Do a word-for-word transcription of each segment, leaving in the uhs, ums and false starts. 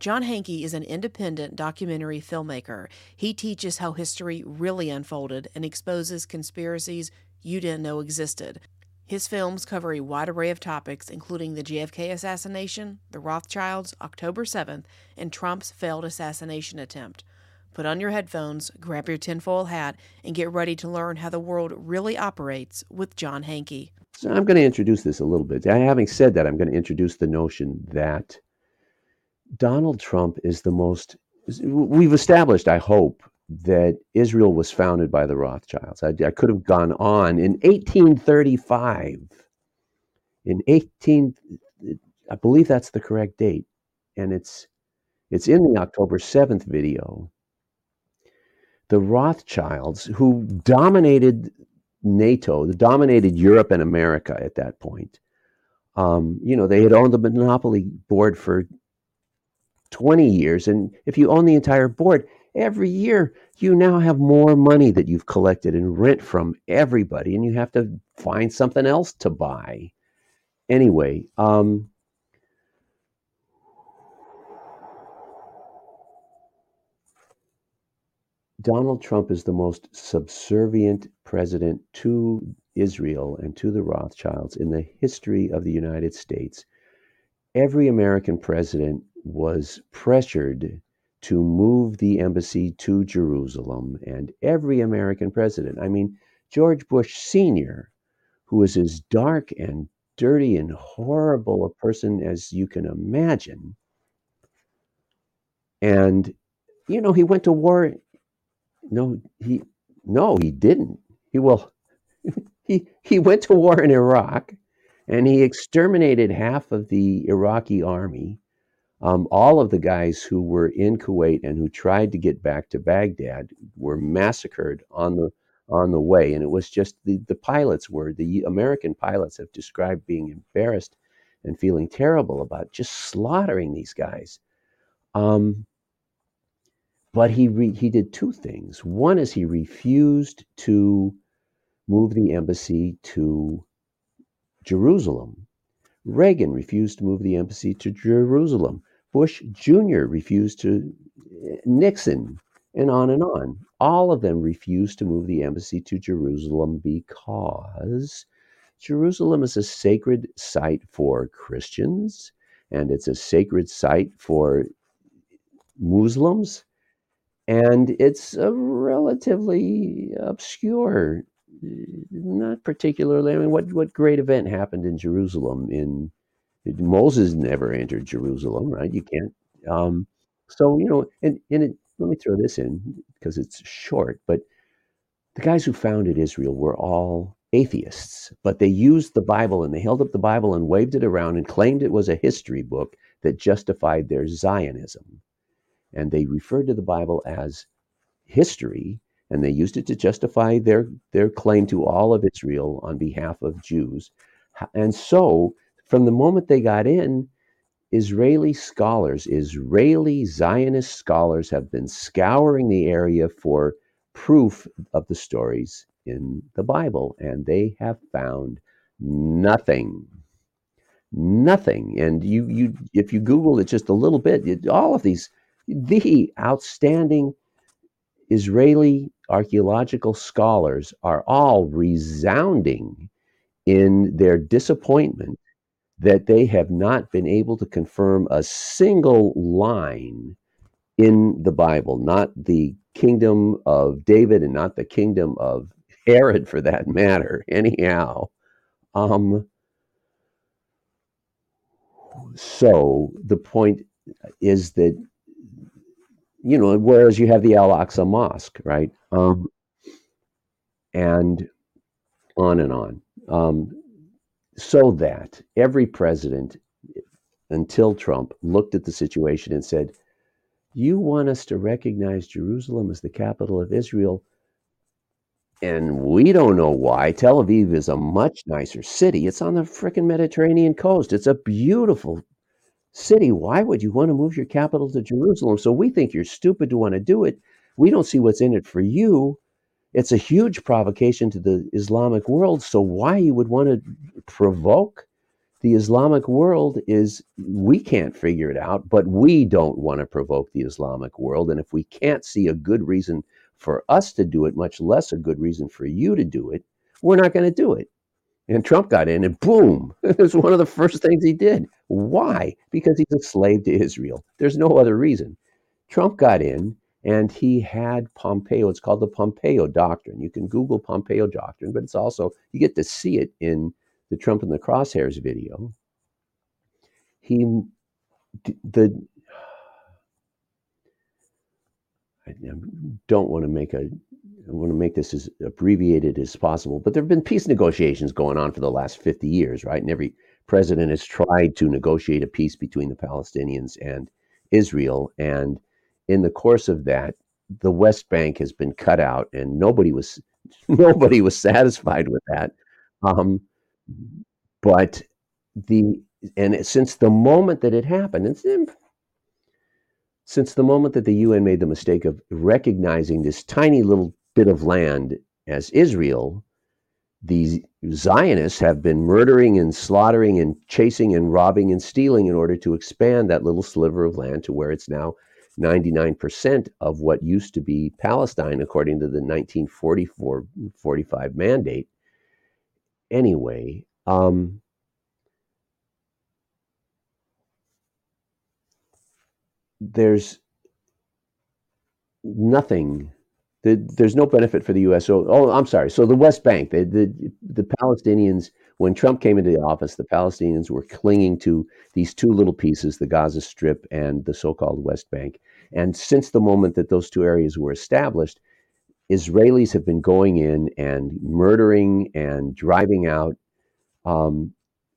John Hankey is an independent documentary filmmaker. He teaches how history really unfolded and exposes conspiracies you didn't know existed. His films cover a wide array of topics, including the J F K assassination, the Rothschilds, October seventh, and Trump's failed assassination attempt. Put on your headphones, grab your tinfoil hat, and get ready to learn how the world really operates with John Hankey. So I'm going to introduce this a little bit. Having said that, I'm going to introduce the notion that Donald Trump is the most, we've established, I hope, that Israel was founded by the Rothschilds. I, I could have gone on. In eighteen thirty-five, in eighteen, I believe that's the correct date, and it's it's in the October seventh video. The Rothschilds, who dominated NATO, dominated Europe and America at that point, um, you know, they had owned the monopoly board for twenty years, and if you own the entire board, every year you now have more money that you've collected in rent from everybody, and you have to find something else to buy. Anyway, um, Donald Trump is the most subservient president to Israel and to the Rothschilds in the history of the United States. Every American president was pressured to move the embassy to Jerusalem, and every American president, I mean, George Bush Senior, who was as dark and dirty and horrible a person as you can imagine, and, you know, he went to war. No, he, no, he didn't. He, well, he, he went to war in Iraq, and he exterminated half of the Iraqi army. Um, all of the guys who were in Kuwait and who tried to get back to Baghdad were massacred on the on the way, and it was just the the pilots were the American pilots have described being embarrassed and feeling terrible about just slaughtering these guys. Um, but he re, he did two things. One is he refused to move the embassy to Jerusalem. Reagan refused to move the embassy to Jerusalem. Bush Junior refused to, Nixon, and on and on. All of them refused to move the embassy to Jerusalem because Jerusalem is a sacred site for Christians, and it's a sacred site for Muslims, and it's a relatively obscure, not particularly, I mean, what, what great event happened in Jerusalem in Moses never entered Jerusalem, right? You can't. Um, so, you know, and, and it, let me throw this in because it's short, but the guys who founded Israel were all atheists, but they used the Bible and they held up the Bible and waved it around and claimed it was a history book that justified their Zionism. And they referred to the Bible as history, and they used it to justify their, their claim to all of Israel on behalf of Jews. And so, from the moment they got in, Israeli scholars, Israeli Zionist scholars have been scouring the area for proof of the stories in the Bible, and they have found nothing. Nothing. And you, you, if you Google it just a little bit, it, all of these, the outstanding Israeli archaeological scholars are all resounding in their disappointment that they have not been able to confirm a single line in the Bible, not the kingdom of David and not the kingdom of Herod for that matter, anyhow. Um, so the point is that, you know, whereas you have the Al-Aqsa Mosque, right? Um, and on and on. Um, so that every president until Trump looked at the situation and said, you want us to recognize Jerusalem as the capital of Israel, and we don't know why. Tel Aviv is a much nicer city. It's on the frickin' Mediterranean coast. It's a beautiful city. Why would you want to move your capital to Jerusalem? So we think you're stupid to want to do it. We don't see what's in it for you. It's a huge provocation to the Islamic world. So why you would want to provoke the Islamic world is, we can't figure it out, but we don't want to provoke the Islamic world. And if we can't see a good reason for us to do it, much less a good reason for you to do it, we're not going to do it. And Trump got in and boom, it was one of the first things he did. Why? Because he's a slave to Israel. There's no other reason. Trump got in and he had Pompeo. It's called the Pompeo Doctrine. You can Google Pompeo Doctrine, but it's also, you get to see it in the Trump in the Crosshairs video. He, the, I don't want to make a, I want to make this as abbreviated as possible, but there have been peace negotiations going on for the last fifty years, right? And every president has tried to negotiate a peace between the Palestinians and Israel. And in the course of that, the West Bank has been cut out, and nobody was nobody was satisfied with that. Um, but the and since the moment that it happened, it's, since the moment that the U N made the mistake of recognizing this tiny little bit of land as Israel, these Zionists have been murdering and slaughtering and chasing and robbing and stealing in order to expand that little sliver of land to where it's now ninety-nine percent of what used to be Palestine, according to the nineteen forty-four forty-five mandate. Anyway, um, there's nothing, the, there's no benefit for the U S. So, oh, I'm sorry. So the West Bank, the, the, the Palestinians, when Trump came into the office, the Palestinians were clinging to these two little pieces, the Gaza Strip and the so-called West Bank. And since the moment that those two areas were established, Israelis have been going in and murdering and driving out um,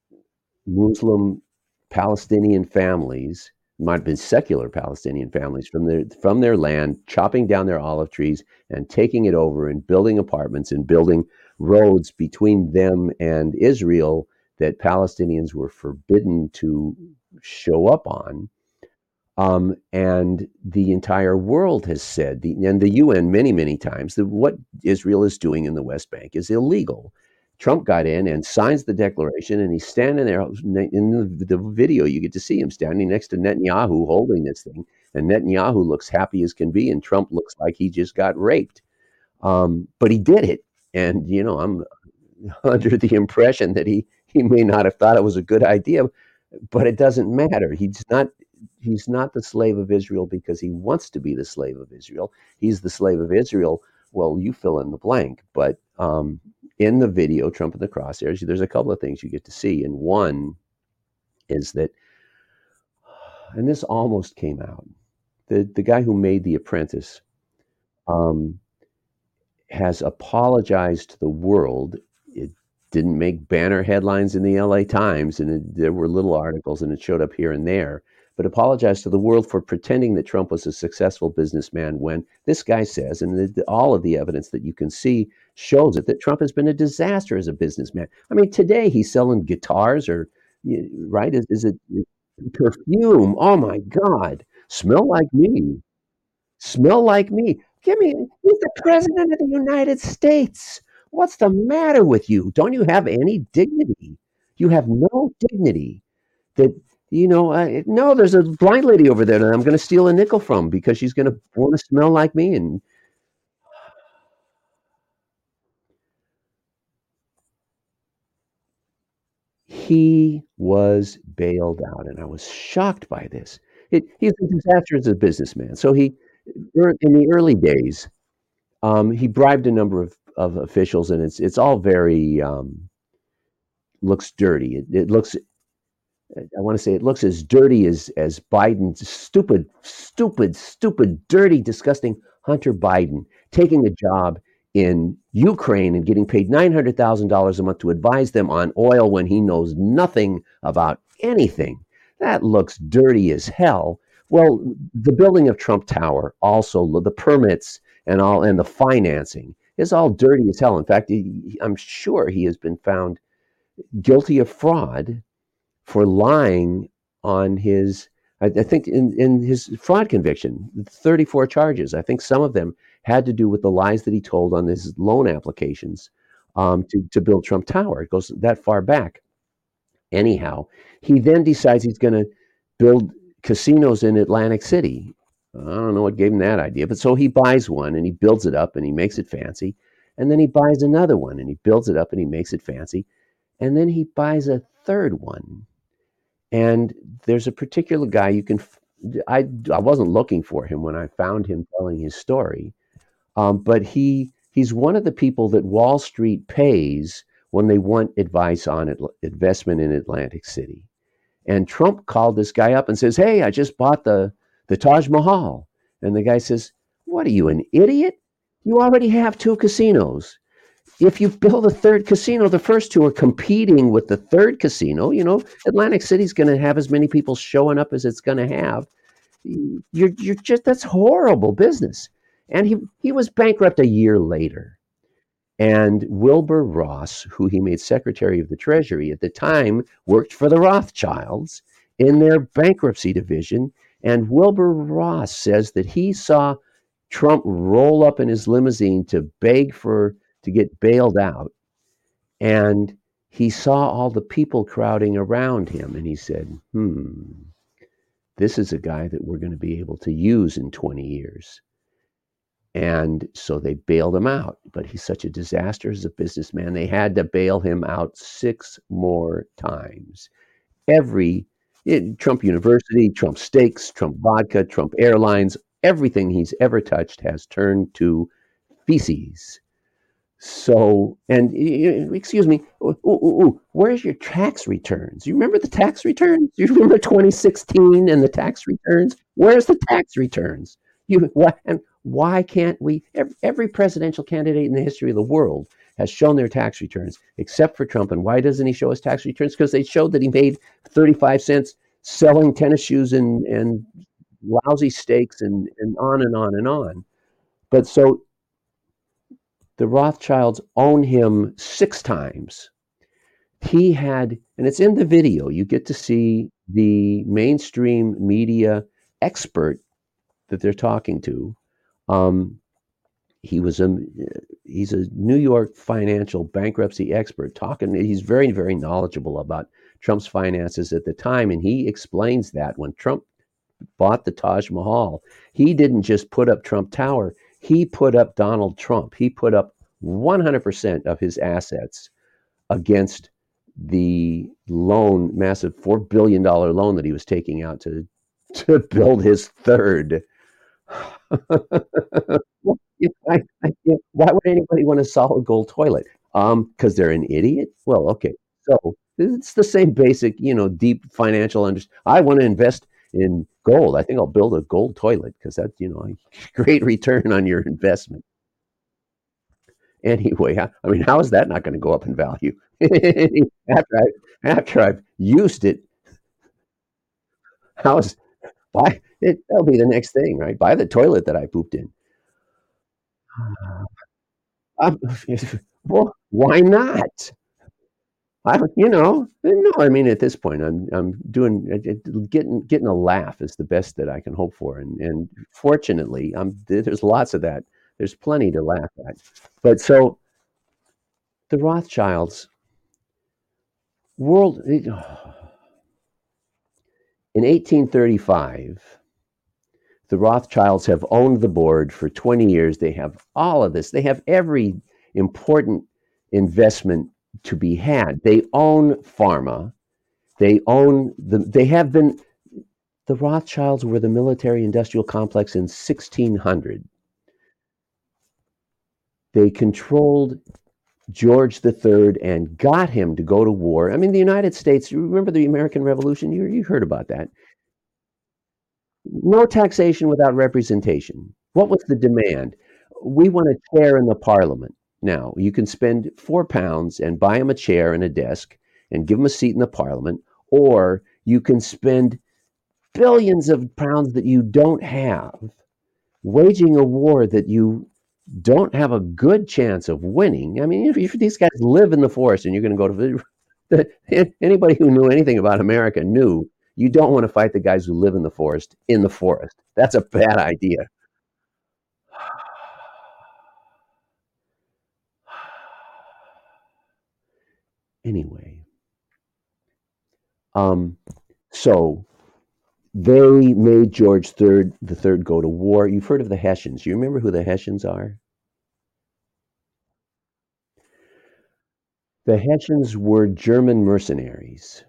Muslim Palestinian families, might have been secular Palestinian families, from their from their land, chopping down their olive trees and taking it over and building apartments and building roads between them and Israel that Palestinians were forbidden to show up on. Um, and the entire world has said, the, and the U N many, many times, that what Israel is doing in the West Bank is illegal. Trump got in and signs the declaration, and he's standing there in the, the video. You get to see him standing next to Netanyahu holding this thing, and Netanyahu looks happy as can be, and Trump looks like he just got raped. Um, but he did it, and you know, I'm under the impression that he he may not have thought it was a good idea, but it doesn't matter. He's not he's not the slave of Israel because he wants to be the slave of Israel. He's the slave of Israel. Well, you fill in the blank, but. Um, In the video, Trump in the Crosshairs, there's a couple of things you get to see. And one is that, and this almost came out, the, the guy who made The Apprentice um, has apologized to the world. It didn't make banner headlines in the L A Times, and it, there were little articles, and it showed up here and there, but apologized to the world for pretending that Trump was a successful businessman when this guy says, and the, the, all of the evidence that you can see shows it, that Trump has been a disaster as a businessman. I mean, today he's selling guitars, or right? Is, is it perfume? Oh my God! Smell like me. Smell like me. Give me. He's the president of the United States. What's the matter with you? Don't you have any dignity? You have no dignity. That you know. Uh, no, there's a blind lady over there that I'm going to steal a nickel from because she's going to want to smell like me. And he was bailed out, and I was shocked by this. It, he's a disaster as a businessman. So he, in the early days, um, he bribed a number of, of officials, and it's it's all very um, looks dirty. It, it looks, I want to say, it looks as dirty as as Biden's stupid, stupid, stupid, dirty, disgusting Hunter Biden taking a job in Ukraine and getting paid nine hundred thousand dollars a month to advise them on oil when he knows nothing about anything. That looks dirty as hell. Well, the building of Trump Tower, also the permits and all, and the financing is all dirty as hell. In fact, he, I'm sure he has been found guilty of fraud for lying on his, I, I think in, in his fraud conviction, thirty-four charges. I think some of them had to do with the lies that he told on his loan applications um, to, to build Trump Tower. It goes that far back. Anyhow, he then decides he's going to build casinos in Atlantic City. I don't know what gave him that idea, but so he buys one and he builds it up and he makes it fancy. And then he buys another one and he builds it up and he makes it fancy. And then he buys a third one. And there's a particular guy you can. I I wasn't looking for him when I found him telling his story, um, but he he's one of the people that Wall Street pays when they want advice on it, investment in Atlantic City. And Trump called this guy up and says, "Hey, I just bought the the Taj Mahal." And the guy says, "What are you, an idiot? You already have two casinos. If you build a third casino, the first two are competing with the third casino. You know, Atlantic City's going to have as many people showing up as it's going to have. You're you're just that's horrible business." And he he was bankrupt a year later. And Wilbur Ross, who he made Secretary of the Treasury at the time, worked for the Rothschilds in their bankruptcy division. And Wilbur Ross says that he saw Trump roll up in his limousine to beg for to get bailed out. And he saw all the people crowding around him. And he said, hmm, this is a guy that we're going to be able to use in twenty years. And so they bailed him out. But he's such a disaster as a businessman. They had to bail him out six more times. Every it, Trump University, Trump Steaks, Trump Vodka, Trump Airlines, everything he's ever touched has turned to feces. So, and excuse me, ooh, ooh, ooh, where's your tax returns? You remember the tax returns? You remember twenty sixteen and the tax returns? Where's the tax returns? You what? And why can't we? Every, every presidential candidate in the history of the world has shown their tax returns, except for Trump. And why doesn't he show his tax returns? Because they showed that he made thirty-five cents selling tennis shoes and and lousy steaks and and on and on and on. But so the Rothschilds own him six times. He had, and it's in the video, you get to see the mainstream media expert that they're talking to. Um, he was a he's a New York financial bankruptcy expert talking. He's very, very knowledgeable about Trump's finances at the time, and he explains that when Trump bought the Taj Mahal, he didn't just put up Trump Tower, he put up Donald Trump. He put up one hundred percent of his assets against the loan, massive four billion dollars loan that he was taking out to, to build his third. I, I, why would anybody want a solid gold toilet? Um, because they're an idiot? Well, okay. So it's the same basic, you know, deep financial understanding. I want to invest in gold. I think I'll build a gold toilet because that's, you know, a great return on your investment. Anyway, I, I mean, how is that not going to go up in value? after I after I've used it, how's why it, that'll be the next thing, right? Buy the toilet that I pooped in. Um, well, why not? I, you know, no. I mean, at this point, I'm I'm doing getting getting a laugh is the best that I can hope for, and and fortunately, I'm there's lots of that. There's plenty to laugh at, but so the Rothschilds world in eighteen thirty-five. The Rothschilds have owned the board for twenty years. They have all of this. They have every important investment to be had. They own pharma. They own the, they have been, the Rothschilds were the military industrial complex in sixteen hundred. They controlled George the Third and got him to go to war. I mean, the United States, you remember the American Revolution? You, you heard about that. No taxation without representation. What was the demand? We want a chair in the parliament. Now, you can spend four pounds and buy him a chair and a desk and give him a seat in the parliament, or you can spend billions of pounds that you don't have waging a war that you don't have a good chance of winning. I mean, if, if these guys live in the forest and you're going to go to the, anybody who knew anything about America knew you don't want to fight the guys who live in the forest in the forest. That's a bad idea. Anyway, Um, so they made George third, the third go to war. You've heard of the Hessians. You remember who the Hessians are? The Hessians were German mercenaries,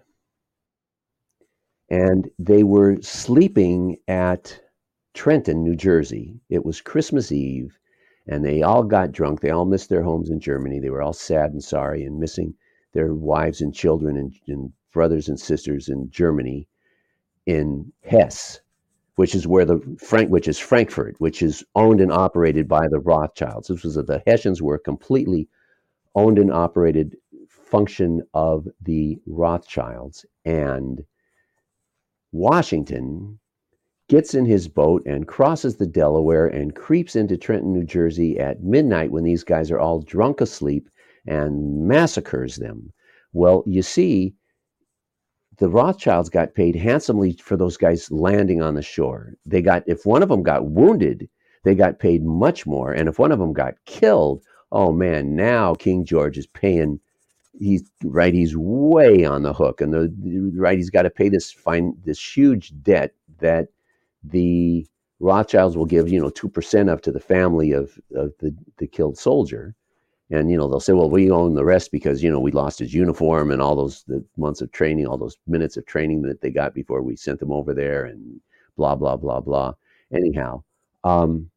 and they were sleeping at Trenton, New Jersey. It was Christmas Eve, and they all got drunk. They all missed their homes in Germany. They were all sad and sorry and missing their wives and children and, and brothers and sisters in Germany, in Hesse, which is where the Frank, which is Frankfurt, which is owned and operated by the Rothschilds. This was a, the Hessians were a completely owned and operated function of the Rothschilds, and Washington gets in his boat and crosses the Delaware and creeps into Trenton, New Jersey at midnight when these guys are all drunk asleep and massacres them. Well, you see, the Rothschilds got paid handsomely for those guys landing on the shore. They got, if one of them got wounded, they got paid much more. And if one of them got killed, oh man, now King George is paying, he's right, he's way on the hook. And the right, he's got to pay this fine, this huge debt that the Rothschilds will give, you know, two percent of to the family of, of the, the killed soldier. And, you know, they'll say, well, we own the rest because, you know, we lost his uniform and all those the months of training, all those minutes of training that they got before we sent them over there and blah, blah, blah, blah. Anyhow, um,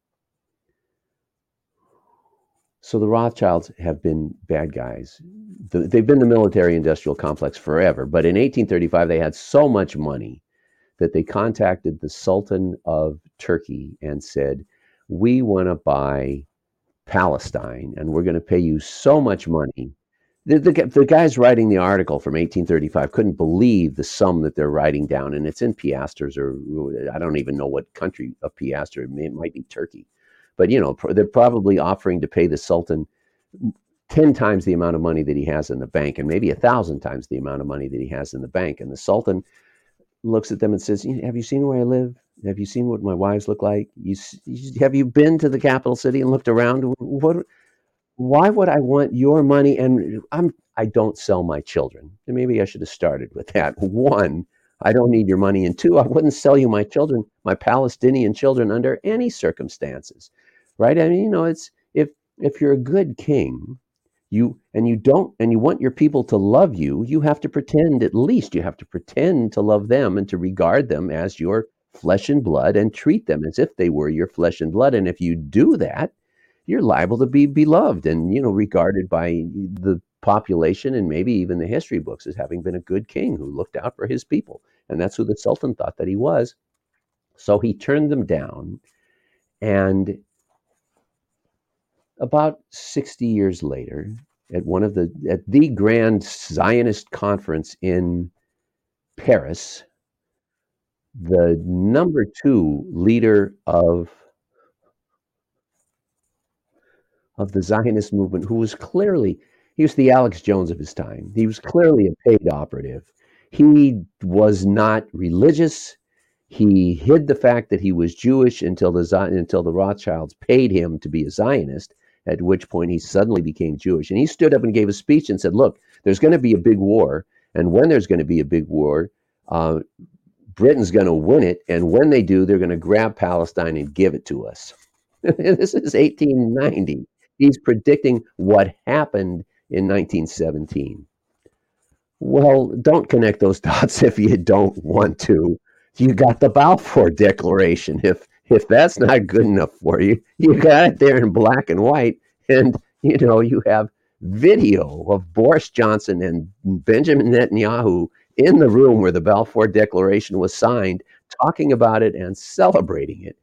so the Rothschilds have been bad guys. The, they've been the military industrial complex forever. But in eighteen thirty-five, they had so much money that they contacted the Sultan of Turkey and said, we want to buy Palestine, and we're going to pay you so much money. The, the, the guys writing the article from eighteen thirty-five couldn't believe the sum that they're writing down, and it's in piastres, or I don't even know what country of piastre. It, may, it might be Turkey. But, you know, they're probably offering to pay the Sultan ten times the amount of money that he has in the bank, and maybe a thousand times the amount of money that he has in the bank. And the Sultan looks at them and says, have you seen where I live? Have you seen what my wives look like? You, have you been to the capital city and looked around? What? Why would I want your money? And I'm I don't sell my children. And maybe I should have started with that. One, I don't need your money. And two, I wouldn't sell you my children, my Palestinian children, under any circumstances. Right? I mean, you know, it's if if you're a good king, you and you don't and you want your people to love you, you have to pretend, at least you have to pretend to love them and to regard them as your flesh and blood and treat them as if they were your flesh and blood. And if you do that, you're liable to be beloved and, you know, regarded by the population and maybe even the history books as having been a good king who looked out for his people. And that's who the Sultan thought that he was. So he turned them down. And about sixty years later, at one of the at the grand Zionist conference in Paris, the number two leader of of the Zionist movement, who was clearly, he was the Alex Jones of his time. He was clearly a paid operative. He was not religious. He hid the fact that he was Jewish until the until the Rothschilds paid him to be a Zionist, at which point he suddenly became Jewish. And he stood up and gave a speech and said, look, there's going to be a big war. And when there's going to be a big war, uh, Britain's going to win it. And when they do, they're going to grab Palestine and give it to us. This is eighteen ninety. He's predicting what happened in nineteen seventeen. Well, don't connect those dots if you don't want to. You got the Balfour Declaration. If if that's not good enough for you, you got it there in black and white. And, you know, you have video of Boris Johnson and Benjamin Netanyahu in the room where the Balfour Declaration was signed, talking about it and celebrating it.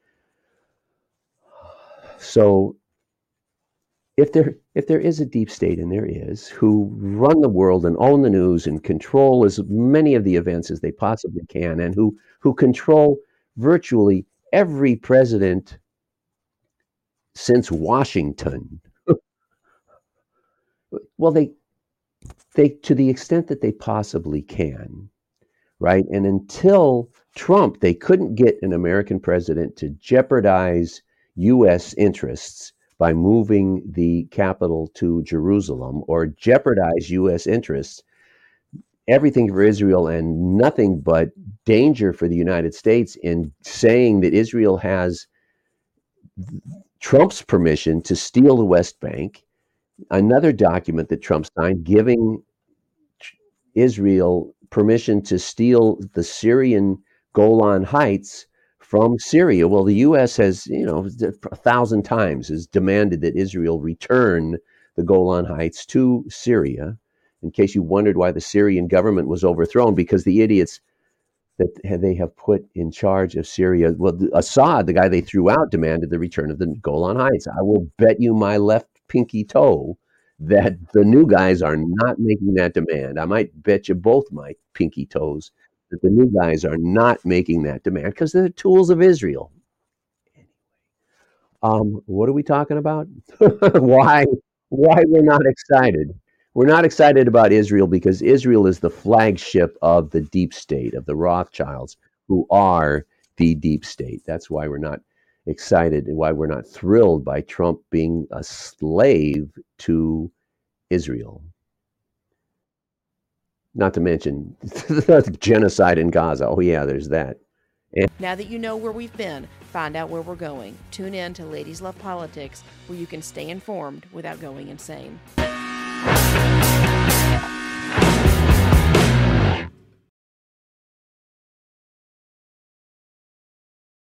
So if there if there is a deep state, and there is, who run the world and own the news and control as many of the events as they possibly can, and who who control virtually every president since Washington, well, they they to the extent that they possibly can, right? And until Trump, they couldn't get an American president to jeopardize U S interests by moving the capital to Jerusalem, or jeopardize U S interests everything for Israel and nothing but danger for the United States in saying that Israel has Trump's permission to steal the West Bank, another document that Trump signed giving Israel permission to steal the Syrian Golan Heights from Syria. Well, the U S has, you know, a thousand times has demanded that Israel return the Golan Heights to Syria. In case you wondered why the Syrian government was overthrown, because the idiots that they have put in charge of Syria, well, Assad, the guy they threw out, demanded the return of the Golan Heights. I will bet you my left pinky toe that the new guys are not making that demand. I might bet you both my pinky toes that the new guys are not making that demand because they're the tools of Israel. Um, what are we talking about? why? Why we're not excited? We're not excited about Israel because Israel is the flagship of the deep state, of the Rothschilds, who are the deep state. That's why we're not excited and why we're not thrilled by Trump being a slave to Israel. Not to mention genocide in Gaza. Oh, yeah, there's that. And now that you know where we've been, find out where we're going. Tune in to Ladies Love Politics, where you can stay informed without going insane.